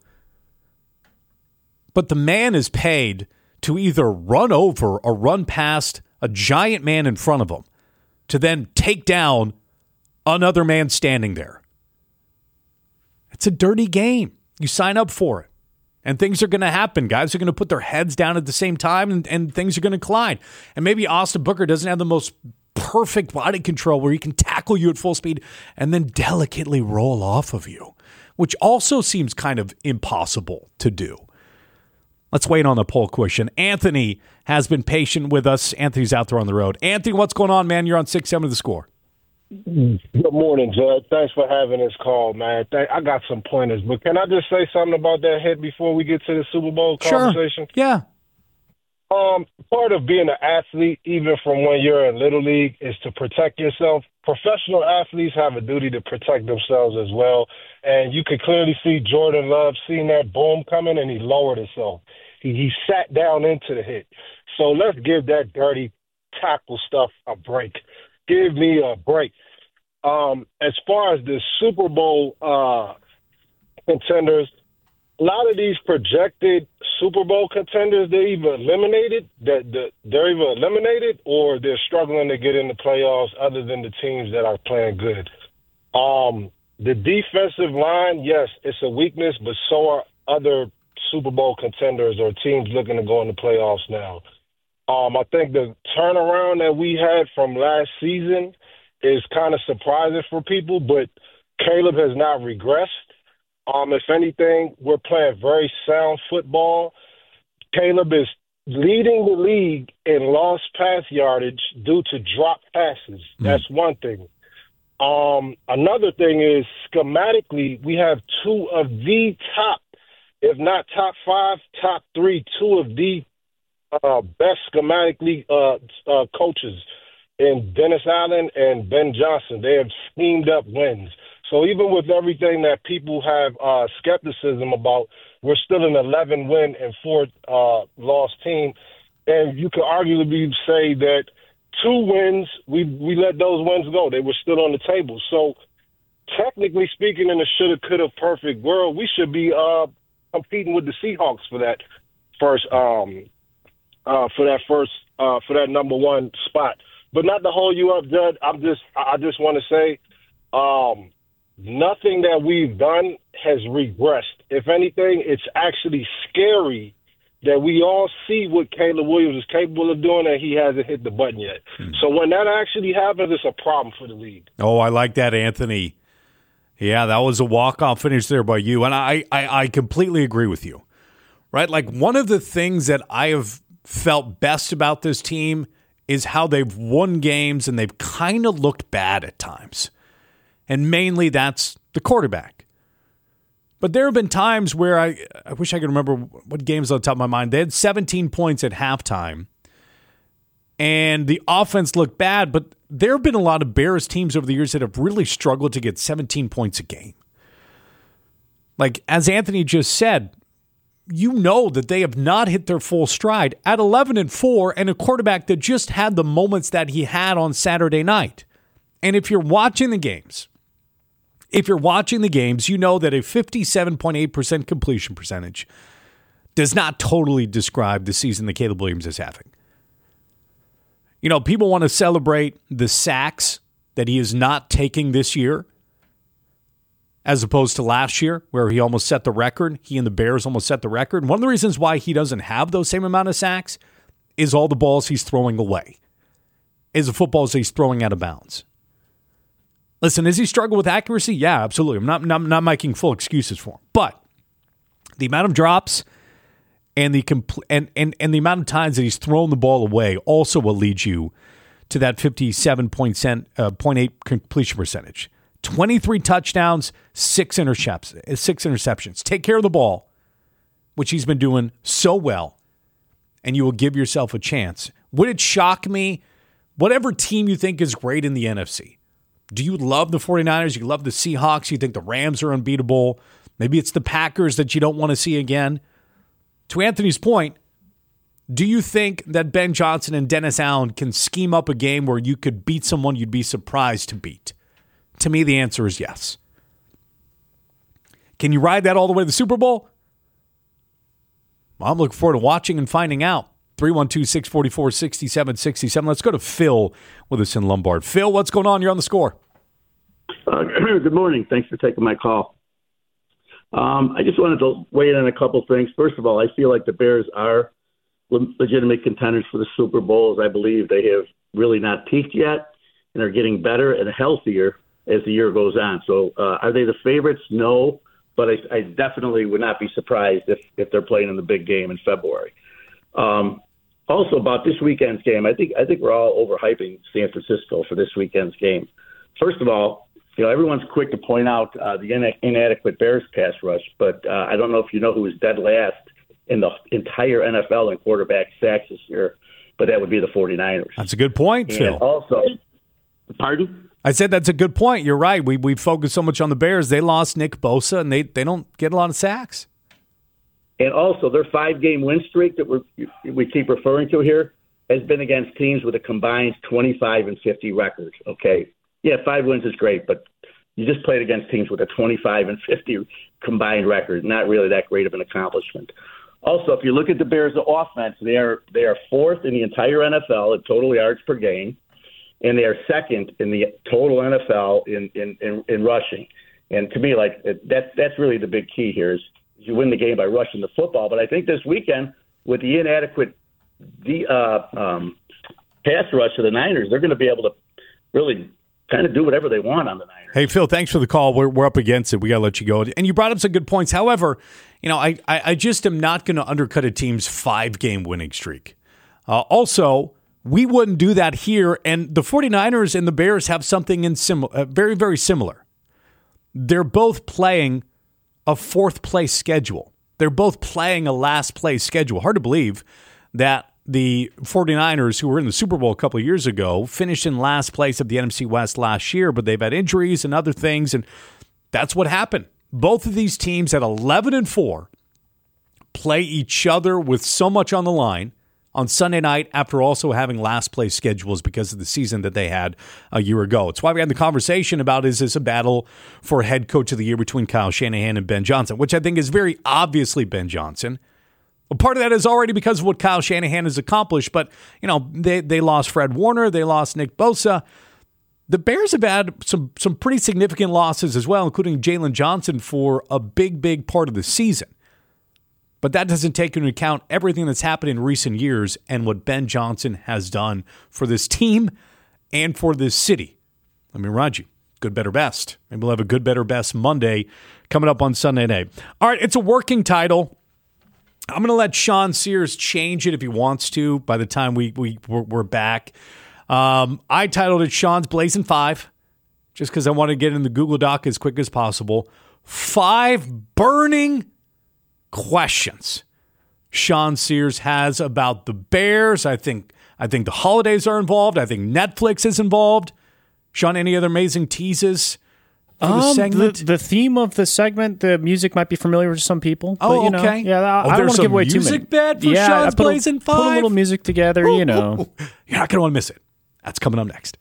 But the man is paid to either run over or run past a giant man in front of him to then take down another man standing there. It's a dirty game. You sign up for it. And things are going to happen. Guys are going to put their heads down at the same time, and, and things are going to collide. And maybe Austin Booker doesn't have the most perfect body control where he can tackle you at full speed and then delicately roll off of you, which also seems kind of impossible to do. Let's wait on the poll question. Anthony has been patient with us. Anthony's out there on the road. Anthony, what's going on, man? You're on six seven of The Score. Good morning, Judge. Thanks for having this call, man. I got some pointers, but can I just say something about that hit before we get to the Super Bowl conversation? Sure. Yeah. Um, part of being an athlete, even from when you're in Little League, is to protect yourself. Professional athletes have a duty to protect themselves as well. And you could clearly see Jordan Love seeing that boom coming, and he lowered himself. He, he sat down into the hit. So let's give that dirty tackle stuff a break. Give me a break. Um, as far as the Super Bowl uh, contenders, a lot of these projected Super Bowl contenders, they're either eliminated, that the, they're either eliminated, or they're struggling to get in the playoffs. Other than the teams that are playing good, um, the defensive line, yes, it's a weakness, but so are other Super Bowl contenders or teams looking to go in the playoffs now. Um, I think the turnaround that we had from last season is kind of surprising for people, but Caleb has not regressed. Um, if anything, we're playing very sound football. Caleb is leading the league in lost pass yardage due to drop passes. That's one thing. Um, another thing is, schematically, we have two of the top, if not top five, top three, two of the uh, best schematically uh, uh, coaches in Dennis Allen and Ben Johnson. They have schemed up wins. So even with everything that people have uh, skepticism about, we're still an eleven-win and four-loss uh, team. And you could arguably say that two wins, we we let those wins go. They were still on the table. So technically speaking, in a shoulda, coulda, perfect world, we should be uh, competing with the Seahawks for that first um, uh, for that first uh, for that number one spot. But not to hold you up, Judd. I'm just I just want to say. Um, Nothing that we've done has regressed. If anything, it's actually scary that we all see what Caleb Williams is capable of doing, and he hasn't hit the button yet. Hmm. So when that actually happens, it's a problem for the league. Oh, I like that, Anthony. Yeah, that was a walk-off finish there by you, and I, I, I completely agree with you. Right? Like, one of the things that I have felt best about this team is how they've won games, and they've kind of looked bad at times. And mainly that's the quarterback. But there have been times where I, I wish I could remember what games on the top of my mind. They had seventeen points at halftime, and the offense looked bad, but there have been a lot of Bears teams over the years that have really struggled to get seventeen points a game. Like, as Anthony just said, you know that they have not hit their full stride at eleven and four, and a quarterback that just had the moments that he had on Saturday night. And if you're watching the games, If you're watching the games, you know that a fifty-seven point eight percent completion percentage does not totally describe the season that Caleb Williams is having. You know, people want to celebrate the sacks that he is not taking this year as opposed to last year where he almost set the record. He and the Bears almost set the record. And one of the reasons why he doesn't have those same amount of sacks is all the balls he's throwing away, is the footballs he's throwing out of bounds. Listen, does he struggle with accuracy? Yeah, absolutely. I'm not, not, not making full excuses for him. But the amount of drops and the compl- and, and, and the amount of times that he's thrown the ball away also will lead you to that fifty-seven point eight completion percentage. twenty-three touchdowns, six interceptions. Six interceptions. Take care of the ball, which he's been doing so well, and you will give yourself a chance. Would it shock me? Whatever team you think is great in the N F C, do you love the 49ers? You love the Seahawks? You think the Rams are unbeatable? Maybe it's the Packers that you don't want to see again. To Anthony's point, do you think that Ben Johnson and Dennis Allen can scheme up a game where you could beat someone you'd be surprised to beat? To me, the answer is yes. Can you ride that all the way to the Super Bowl? Well, I'm looking forward to watching and finding out. three one two, six four four, six seven six seven. Let's go to Phil with us in Lombard. Phil, what's going on? You're on the Score. Uh, good morning. Thanks for taking my call. Um, I just wanted to weigh in on a couple things. First of all, I feel like the Bears are legitimate contenders for the Super Bowls. I believe they have really not peaked yet and are getting better and healthier as the year goes on. So uh, are they the favorites? No, but I, I definitely would not be surprised if, if they're playing in the big game in February. Um, also about this weekend's game, I think I think we're all overhyping San Francisco for this weekend's game. First of all, you know, everyone's quick to point out uh, the in- inadequate Bears pass rush, but uh, I don't know if you know who was dead last in the entire N F L in quarterback sacks this year, but that would be the 49ers. That's a good point, and Phil. Also, pardon? I said that's a good point. You're right. We we focus so much on the Bears. They lost Nick Bosa, and they, they don't get a lot of sacks. And also, their five-game win streak that we're, we keep referring to here has been against teams with a combined twenty-five and fifty record. Okay, yeah, five wins is great, but you just played against teams with a twenty-five and fifty combined record. Not really that great of an accomplishment. Also, if you look at the Bears' offense, they are they are fourth in the entire N F L in total yards per game, and they are second in the total N F L in in, in, in rushing. And to me, like that's that's really the big key here is you win the game by rushing the football. But I think this weekend, with the inadequate the uh, um, pass rush of the Niners, they're going to be able to really kind of do whatever they want on the Niners. Hey, Phil, thanks for the call. We're, we're up against it. We got to let you go. And you brought up some good points. However, you know, I, I, I just am not going to undercut a team's five-game winning streak. Uh, also, we wouldn't do that here. And the 49ers and the Bears have something in sim- uh, very, very similar. They're both playing a fourth-place schedule. They're both playing a last-place schedule. Hard to believe that the 49ers, who were in the Super Bowl a couple of years ago, finished in last place of the N F C West last year, but they've had injuries and other things, and that's what happened. Both of these teams at eleven and four play each other with so much on the line on Sunday night after also having last place schedules because of the season that they had a year ago. It's why we had the conversation about, is this a battle for head coach of the year between Kyle Shanahan and Ben Johnson, which I think is very obviously Ben Johnson. Well, part of that is already because of what Kyle Shanahan has accomplished, but, you know, they, they lost Fred Warner, they lost Nick Bosa. The Bears have had some, some pretty significant losses as well, including Jalen Johnson for a big, big part of the season. But that doesn't take into account everything that's happened in recent years and what Ben Johnson has done for this team and for this city. Let me remind you, good, better, best. Maybe we'll have a good, better, best Monday coming up on Sunday night. All right, it's a working title. I'm going to let Sean Sears change it if he wants to by the time we, we, we're, we're back. Um, I titled it Sean's Blazing Five, just because I want to get in the Google Doc as quick as possible. Five burning questions Sean Sears has about the Bears. I think I think the holidays are involved. I think Netflix is involved. Sean, any other amazing teases for the um, segment? The, the theme of the segment, the music might be familiar to some people. Oh, but, you know, okay. Yeah, I, oh, I don't want to give away too many. Music bed for yeah, Sean's I put Blazing a, Five. Put a little music together, Ooh, you know. ooh, ooh. You're not going to want to miss it. That's coming up next.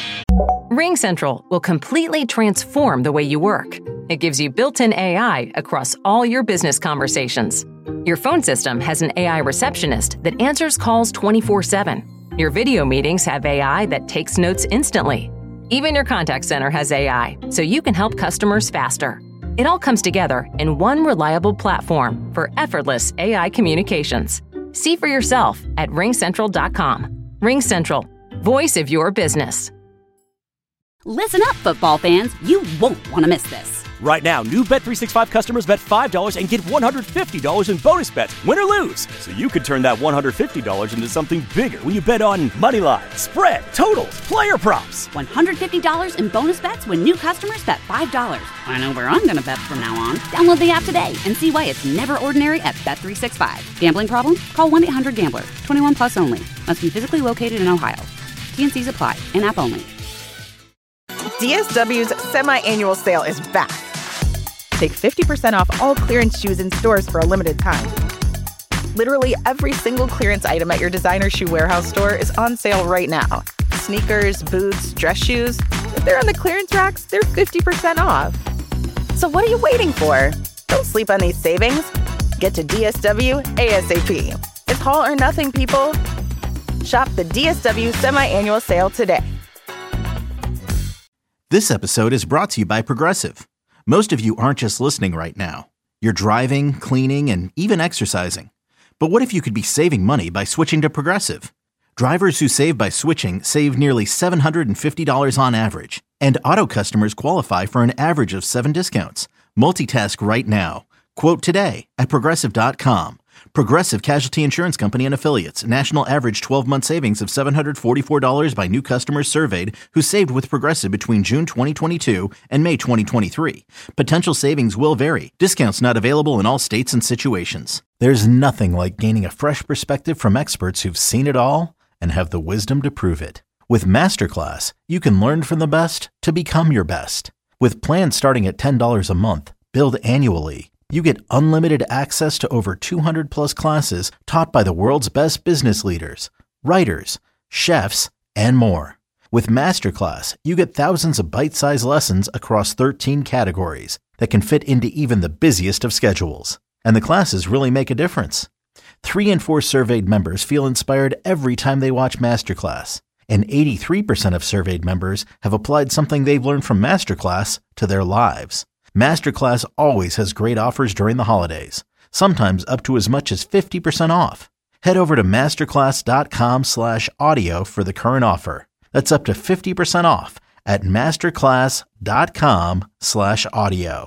RingCentral will completely transform the way you work. It gives you built-in A I across all your business conversations. Your phone system has an A I receptionist that answers calls twenty-four seven. Your video meetings have A I that takes notes instantly. Even your contact center has A I, so you can help customers faster. It all comes together in one reliable platform for effortless A I communications. See for yourself at ring central dot com. RingCentral, voice of your business. Listen up, football fans. You won't want to miss this. Right now, new Bet three sixty-five customers bet five dollars and get one hundred fifty dollars in bonus bets, win or lose. So you could turn that one hundred fifty dollars into something bigger when you bet on moneyline, spread, totals, player props. one hundred fifty dollars in bonus bets when new customers bet five dollars. I know where I'm going to bet from now on. Download the app today and see why it's never ordinary at Bet three sixty-five. Gambling problem? Call one eight hundred gambler. twenty-one plus only. Must be physically located in Ohio. T N Cs apply. In-app only. D S W's semi-annual sale is back. Take fifty percent off all clearance shoes in stores for a limited time. Literally every single clearance item at your designer shoe warehouse store is on sale right now. Sneakers, boots, dress shoes. If they're on the clearance racks, they're fifty percent off. So what are you waiting for? Don't sleep on these savings. Get to D S W ASAP. It's haul or nothing, people. Shop the D S W semi-annual sale today. This episode is brought to you by Progressive. Most of you aren't just listening right now. You're driving, cleaning, and even exercising. But what if you could be saving money by switching to Progressive? Drivers who save by switching save nearly seven hundred fifty dollars on average. And auto customers qualify for an average of seven discounts. Multitask right now. Quote today at Progressive dot com. Progressive Casualty Insurance Company and Affiliates. National average twelve-month savings of seven hundred forty-four dollars by new customers surveyed who saved with Progressive between June twenty twenty-two and May twenty twenty-three. Potential savings will vary. Discounts not available in all states and situations. There's nothing like gaining a fresh perspective from experts who've seen it all and have the wisdom to prove it. With Masterclass, you can learn from the best to become your best. With plans starting at ten dollars a month, billed annually, you get unlimited access to over two hundred plus classes taught by the world's best business leaders, writers, chefs, and more. With Masterclass, you get thousands of bite-sized lessons across thirteen categories that can fit into even the busiest of schedules. And the classes really make a difference. Three in four surveyed members feel inspired every time they watch Masterclass. And eighty-three percent of surveyed members have applied something they've learned from Masterclass to their lives. Masterclass always has great offers during the holidays, sometimes up to as much as fifty percent off. Head over to masterclass.com slash audio for the current offer. That's up to fifty percent off at masterclass.com slash audio.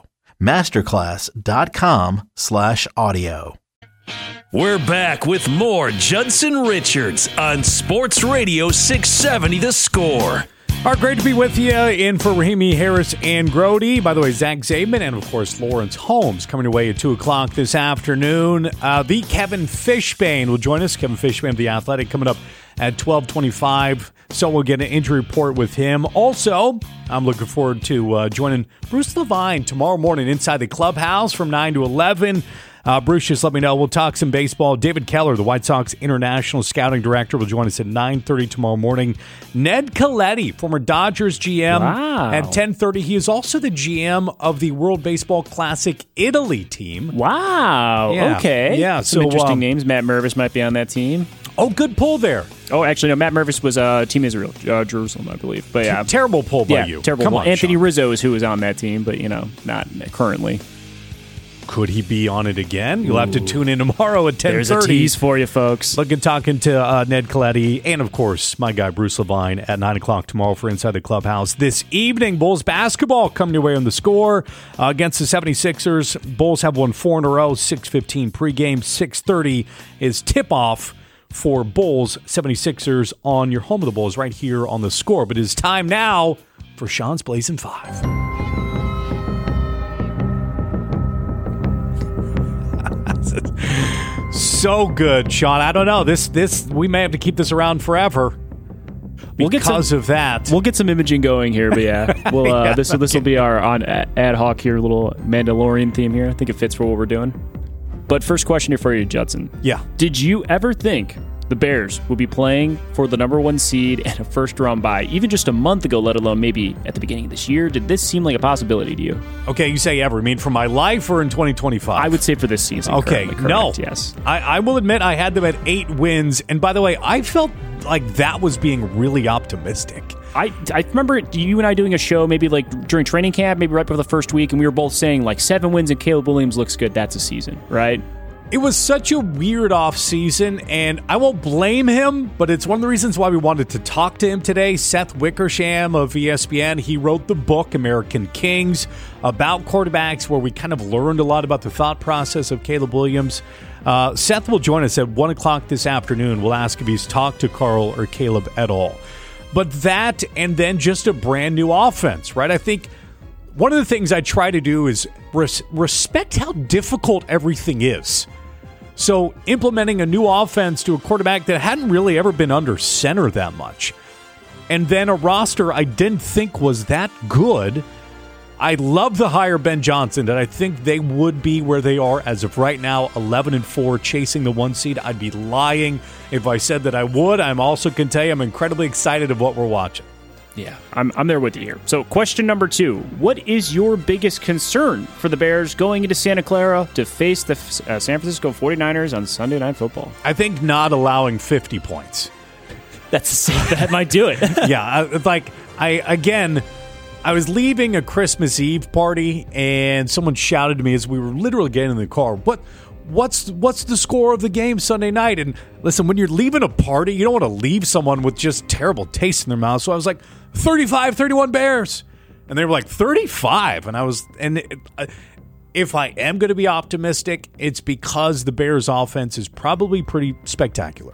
Masterclass.com slash audio. We're back with more Judson Richards on Sports Radio six seventy The Score. All right, great to be with you in for Rahimi Harris and Grody. By the way, Zach Zabin and, of course, Lawrence Holmes coming away at two o'clock this afternoon. Uh, the Kevin Fishbane will join us. Kevin Fishbane of The Athletic coming up at twelve twenty-five. So we'll get an injury report with him. Also, I'm looking forward to uh, joining Bruce Levine tomorrow morning inside the clubhouse from nine to eleven. Uh, Bruce, just let me know. We'll talk some baseball. David Keller, the White Sox International Scouting Director, will join us at nine thirty tomorrow morning. Ned Colletti, former Dodgers G M, wow. at ten thirty. He is also the G M of the World Baseball Classic Italy team. Wow. Yeah. Okay. Yeah. Some so, interesting um, names. Matt Mervis might be on that team. Oh, good pull there. Oh, actually, no. Matt Mervis was uh, Team Israel, uh, Jerusalem, I believe. But yeah, terrible pull by yeah, you. Terrible. Come pull. on, Anthony Sean. Rizzo is who was on that team, but you know, not currently. Could he be on it again? You'll Ooh. have to tune in tomorrow at ten thirty. There's a tease for you, folks. Looking, talking to uh, Ned Colletti and, of course, my guy Bruce Levine at nine o'clock tomorrow for Inside the Clubhouse. This evening, Bulls basketball coming your way on the Score uh, against the seventy-sixers. Bulls have won four in a row, six fifteen pregame, six thirty is tip-off for Bulls seventy-sixers on your home of the Bulls right here on the Score. But it is time now for Sean's Blazing Five. So good, Sean. I don't know. This this we may have to keep this around forever. We'll get because some, of that. We'll get some imaging going here, but yeah, we'll uh, yeah, this this will be our on ad hoc here, little Mandalorian theme here. I think it fits for what we're doing. But first question here for you, Judson. Yeah. Did you ever think the Bears will be playing for the number one seed and a first round bye, even just a month ago, let alone maybe at the beginning of this year? Did this seem like a possibility to you? Okay, you say ever. I mean, for my life or in twenty twenty-five? I would say for this season. Okay, correct, no. Yes. I, I will admit I had them at eight wins. And by the way, I felt like that was being really optimistic. I, I remember you and I doing a show maybe like during training camp, maybe right before the first week, and we were both saying like seven wins and Caleb Williams looks good. That's a season, right? It was such a weird offseason, and I won't blame him, but it's one of the reasons why we wanted to talk to him today. Seth Wickersham of E S P N, he wrote the book, American Kings, about quarterbacks, where we kind of learned a lot about the thought process of Caleb Williams. Uh, Seth will join us at one o'clock this afternoon. We'll ask if he's talked to Carl or Caleb at all. But that, and then just a brand new offense, right? I think one of the things I try to do is res- respect how difficult everything is. So implementing a new offense to a quarterback that hadn't really ever been under center that much, and then a roster I didn't think was that good. I love the hire Ben Johnson, and I think they would be where they are as of right now, eleven and four, chasing the one seed. I'd be lying if I said that I would. I'm also can tell you I'm incredibly excited of what we're watching. Yeah, I'm I'm there with you here. So question number two, what is your biggest concern for the Bears going into Santa Clara to face the uh, San Francisco forty-niners on Sunday Night Football? I think not allowing fifty points. That's that might do it. yeah, I, like, I again, I was leaving a Christmas Eve party, and someone shouted to me as we were literally getting in the car, what What's what's the score of the game Sunday night? And listen, when you're leaving a party, you don't want to leave someone with just terrible taste in their mouth. So I was like, thirty-five thirty-one Bears. And they were like, thirty-five. And I was, and it, if I am going to be optimistic, it's because the Bears' offense is probably pretty spectacular.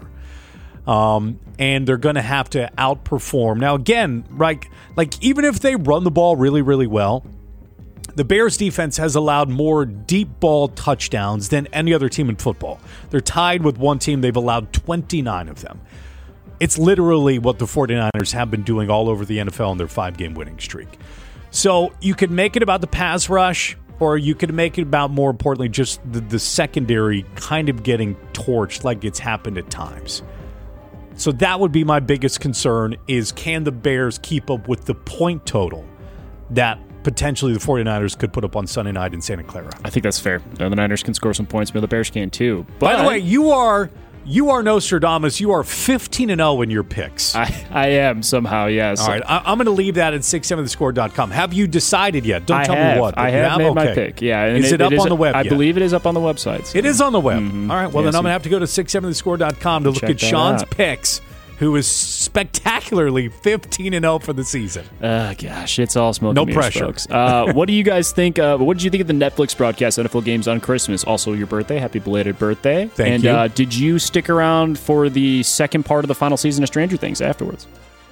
Um, and they're going to have to outperform. Now, again, right, like even if they run the ball really, really well, the Bears' defense has allowed more deep ball touchdowns than any other team in football. They're tied with one team. They've allowed twenty-nine of them. It's literally what the 49ers have been doing all over the N F L in their five-game winning streak. So you could make it about the pass rush, or you could make it about, more importantly, just the, the secondary kind of getting torched like it's happened at times. So that would be my biggest concern, is can the Bears keep up with the point total that potentially the 49ers could put up on Sunday night in Santa Clara? I think that's fair. The Niners can score some points, but the Bears can too. But by the way, you are you are Nostradamus. You are fifteen and oh in your picks. I, I am somehow, yes. All right, I, I'm going to leave that at six seven the score dot com. Have you decided yet? Don't I tell have. me what. I have, have made okay. my pick. Yeah, and is it, it up it is, on the web? I yet? believe it is up on the website. So. It is on the web. Mm-hmm. All right. Well, yes, then I'm going to have to go to six seven the score dot com to look at Sean's out. picks, who is spectacularly fifteen and oh for the season. Uh, gosh, it's all smoke no and mirrors, pressure. folks. Uh, what do you guys think? Uh, what did you think of the Netflix broadcast N F L games on Christmas? Also, your birthday. Happy belated birthday. Thank and, you. And uh, did you stick around for the second part of the final season of Stranger Things afterwards?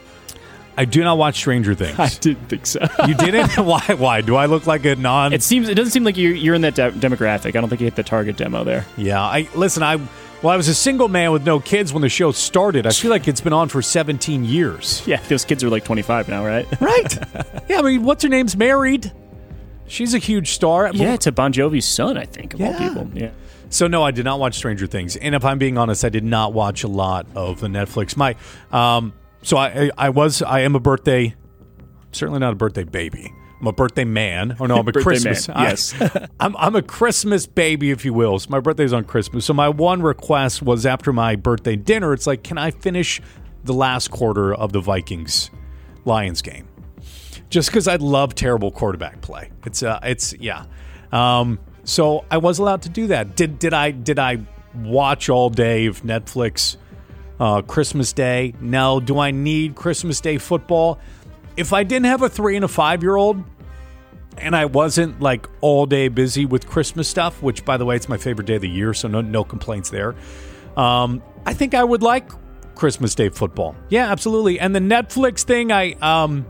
I do not watch Stranger Things. I didn't think so. You didn't? Why? Why? Do I look like a non? It seems. It doesn't seem like you're, you're in that de- demographic. I don't think you hit the target demo there. Yeah. I listen. I well, I was a single man with no kids when the show started. I feel like it's been on for seventeen years. Yeah, those kids are like twenty-five now, right? Right. Yeah. I mean, what's her name's married? She's a huge star. Yeah, to Bon Jovi's son, I think, of yeah. all people. Yeah. So no, I did not watch Stranger Things, and if I'm being honest, I did not watch a lot of the Netflix. My, um, so I, I, I was, I am a birthday. Certainly not a birthday baby. I'm a birthday man. Oh no, I'm a Christmas. Man. Yes, I, I'm I'm a Christmas baby, if you will. So my birthday's on Christmas. So my one request was after my birthday dinner. It's like, can I finish the last quarter of the Vikings Lions game? Just because I love terrible quarterback play. It's uh, it's yeah. Um, so I was allowed to do that. Did did I did I watch all day of Netflix uh, Christmas Day? No. Do I need Christmas Day football? If I didn't have a three and a five year old, and I wasn't like all day busy with Christmas stuff, which by the way, it's my favorite day of the year, so no no complaints there. Um, I think I would like Christmas Day football. Yeah, absolutely. And the Netflix thing, I um,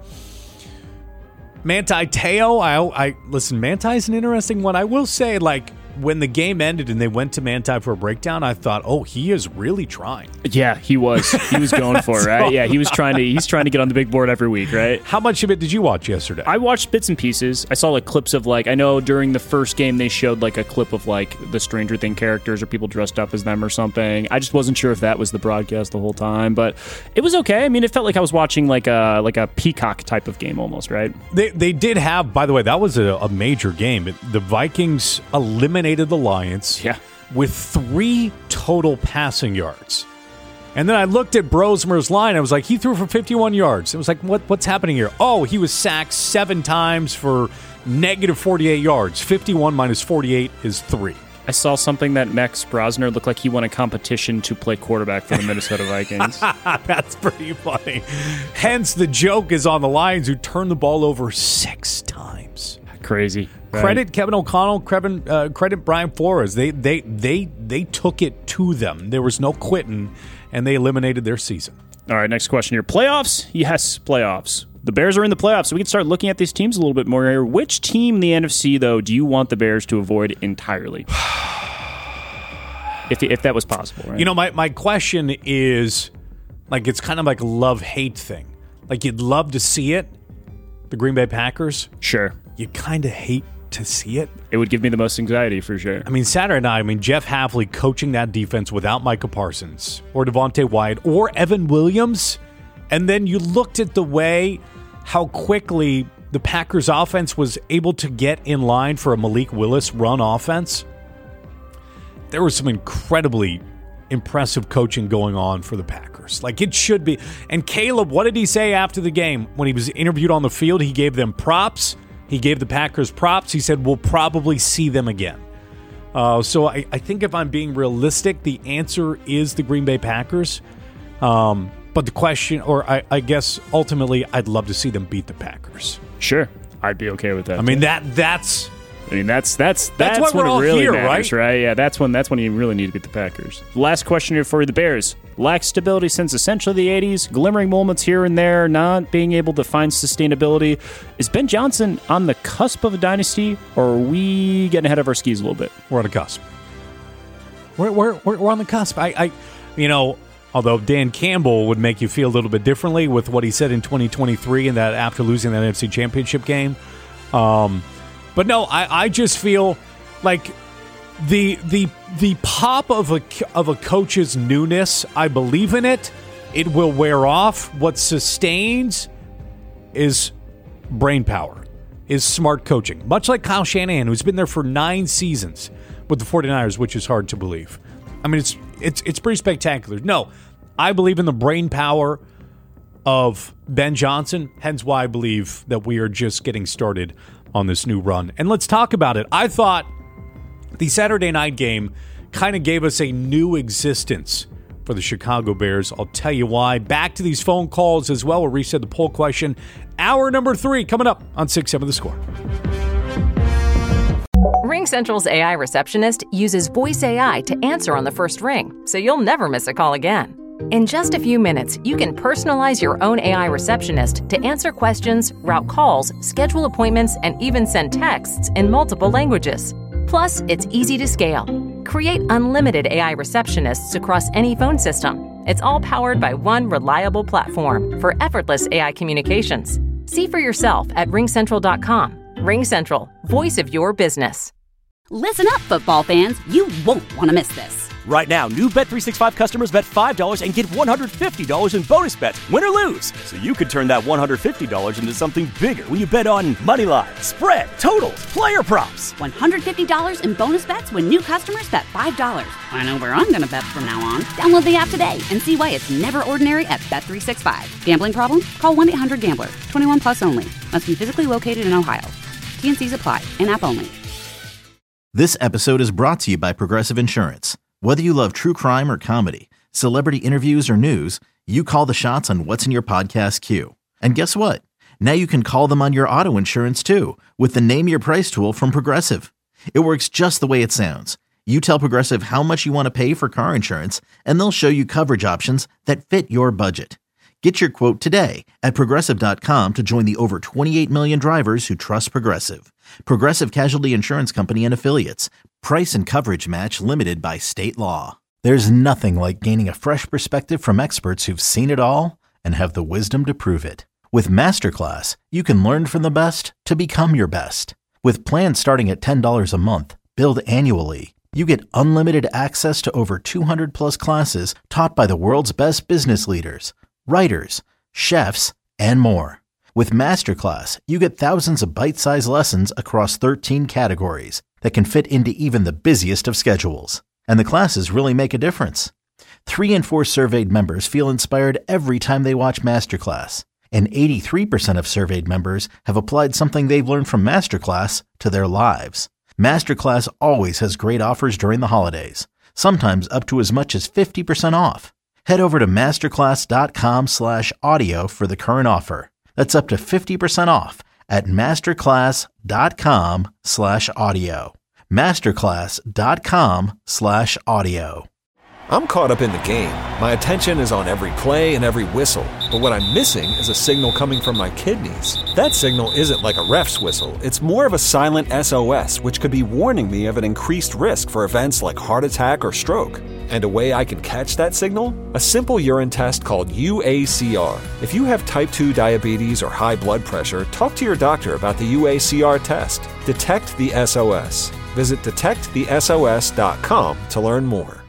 Manti Te'o, I I listen. Manti is an interesting one. I will say, like, when the game ended and they went to Manti for a breakdown, I thought, oh, he is really trying. Yeah, he was. He was going for it, right? Yeah, he was trying to. He's trying to get on the big board every week, right? How much of it did you watch yesterday? I watched bits and pieces. I saw like clips of like I know during the first game they showed like a clip of like the Stranger Thing characters or people dressed up as them or something. I just wasn't sure if that was the broadcast the whole time, but it was okay. I mean, it felt like I was watching like a like a Peacock type of game almost, right? They they did have. By the way, that was a, a major game. The Vikings eliminated the Lions yeah. with three total passing yards. And then I looked at Brosmer's line. I was like, he threw for fifty-one yards. It was like, what what's happening here? Oh, he was sacked seven times for negative forty-eight yards. fifty-one minus forty-eight is three. I saw something that Max Brosner looked like he won a competition to play quarterback for the Minnesota Vikings. That's pretty funny. Hence, the joke is on the Lions, who turned the ball over six times. Crazy. Right? Credit Kevin O'Connell, Kevin, uh, credit Brian Flores. They they they they took it to them. There was no quitting, and they eliminated their season. All right, next question here. Playoffs? Yes, playoffs. The Bears are in the playoffs, so we can start looking at these teams a little bit more here. Which team in the N F C, though, do you want the Bears to avoid entirely? if if that was possible, right? You know, my, my question is, like, it's kind of like a love-hate thing. Like, you'd love to see it, the Green Bay Packers. Sure. You kind of hate to see it. It would give me the most anxiety for sure. I mean, Saturday night, I mean, Jeff Hafley coaching that defense without Micah Parsons or Devontae Wyatt or Evan Williams. And then you looked at the way how quickly the Packers offense was able to get in line for a Malik Willis run offense. There was some incredibly impressive coaching going on for the Packers. Like it should be. And Caleb, what did he say after the game? When he was interviewed on the field, he gave them props. He gave the Packers props. He said, we'll probably see them again. Uh, so I, I think if I'm being realistic, the answer is the Green Bay Packers. Um, but the question, or I, I guess ultimately, I'd love to see them beat the Packers. Sure. I'd be okay with that. I mean, that that's I mean, that's that's That's that's, why we're when all it really here, matters, right? right? Yeah, that's when that's when you really need to beat the Packers. Last question here for you: the Bears lack stability since essentially the eighties, glimmering moments here and there, not being able to find sustainability. Is Ben Johnson on the cusp of a dynasty, or are we getting ahead of our skis a little bit? We're on the cusp. We're we're we're, we're on the cusp. I, I, you know, although Dan Campbell would make you feel a little bit differently with what he said in twenty twenty-three and that after losing that N F C Championship game. Um, but no, I, I just feel like the the the pop of a of a coach's newness. I believe in it. It will wear off. What sustains is brain power, is smart coaching. Much like Kyle Shanahan, who's been there for nine seasons with the 49ers, which is hard to believe. I mean, it's it's it's pretty spectacular. No, I believe in the brain power of Ben Johnson, hence why I believe that we are just getting started on this new run. And let's talk about it. I thought the Saturday night game kind of gave us a new existence for the Chicago Bears. I'll tell you why. Back to these phone calls as well. We'll reset the poll question. Hour number three coming up on six seven The Score. RingCentral's A I receptionist uses voice A I to answer on the first ring, so you'll never miss a call again. In just a few minutes, you can personalize your own A I receptionist to answer questions, route calls, schedule appointments, and even send texts in multiple languages. Plus, it's easy to scale. Create unlimited A I receptionists across any phone system. It's all powered by one reliable platform for effortless A I communications. See for yourself at ring central dot com. RingCentral, voice of your business. Listen up, football fans. You won't want to miss this. Right now, new Bet three sixty-five customers bet five dollars and get one hundred fifty dollars in bonus bets, win or lose. So you could turn that one hundred fifty dollars into something bigger when you bet on money line, spread, totals, player props. one hundred fifty dollars in bonus bets when new customers bet five dollars. I know where I'm going to bet from now on. Download the app today and see why it's never ordinary at Bet three sixty-five. Gambling problem? Call one eight hundred gambler. twenty-one plus only. Must be physically located in Ohio. T and C's apply. In-app only. This episode is brought to you by Progressive Insurance. Whether you love true crime or comedy, celebrity interviews or news, you call the shots on what's in your podcast queue. And guess what? Now you can call them on your auto insurance too with the Name Your Price tool from Progressive. It works just the way it sounds. You tell Progressive how much you want to pay for car insurance, and they'll show you coverage options that fit your budget. Get your quote today at Progressive dot com to join the over twenty-eight million drivers who trust Progressive. Progressive Casualty Insurance Company and Affiliates. Price and coverage match limited by state law. There's nothing like gaining a fresh perspective from experts who've seen it all and have the wisdom to prove it. With Masterclass, you can learn from the best to become your best. With plans starting at ten dollars a month, billed annually, you get unlimited access to over two hundred plus classes taught by the world's best business leaders, writers, chefs, and more. With Masterclass, you get thousands of bite-sized lessons across thirteen categories that can fit into even the busiest of schedules. And the classes really make a difference. Three in four surveyed members feel inspired every time they watch Masterclass. And eighty-three percent of surveyed members have applied something they've learned from Masterclass to their lives. Masterclass always has great offers during the holidays, sometimes up to as much as fifty percent off. Head over to masterclass dot com slash audio for the current offer. That's up to fifty percent off at masterclass dot com slash audio. masterclass dot com slash audio. I'm caught up in the game. My attention is on every play and every whistle. But what I'm missing is a signal coming from my kidneys. That signal isn't like a ref's whistle. It's more of a silent S O S, which could be warning me of an increased risk for events like heart attack or stroke. And a way I can catch that signal? A simple urine test called U A C R. If you have type two diabetes or high blood pressure, talk to your doctor about the U A C R test. Detect the S O S. Visit detect the S O S dot com to learn more.